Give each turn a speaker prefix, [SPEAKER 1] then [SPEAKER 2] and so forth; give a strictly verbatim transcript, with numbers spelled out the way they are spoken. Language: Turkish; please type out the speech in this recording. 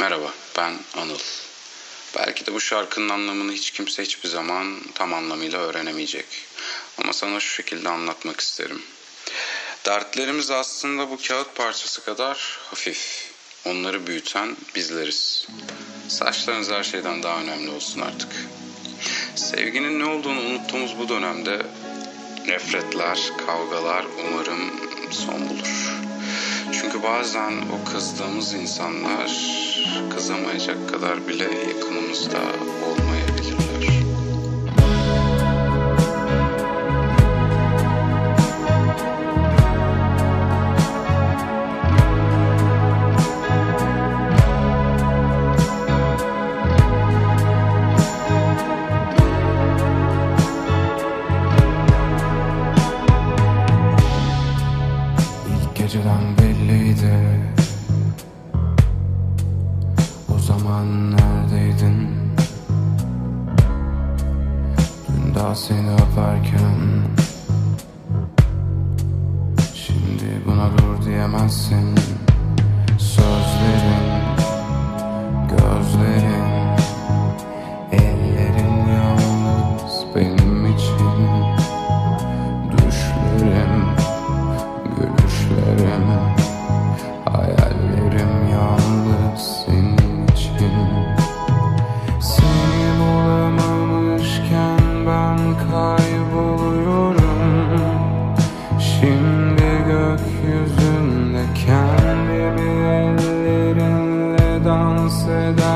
[SPEAKER 1] Merhaba, ben Anıl. Belki de bu şarkının anlamını hiç kimse hiçbir zaman tam anlamıyla öğrenemeyecek. Ama sana şu şekilde anlatmak isterim. Dertlerimiz aslında bu kağıt parçası kadar hafif. Onları büyüten bizleriz. Saçlarınız her şeyden daha önemli olsun artık. Sevginin ne olduğunu unuttuğumuz bu dönemde nefretler, kavgalar umarım son bulur. Çünkü bazen o kızdığımız insanlar kızamayacak kadar bile yakınımızda olmayabilirler.
[SPEAKER 2] İlk geceden belliydi. O zaman neredeydin? Dün daha seni öperken, şimdi buna dur diyemezsin. Sözlerin, gözlerin, ellerin yalnız benim için. Düşlerim, gülüşlerim, hayallerim yalnız senin için. Seni bulamamışken ben kayboluyorum. Şimdi gökyüzünde kendimi ellerinle dans eder.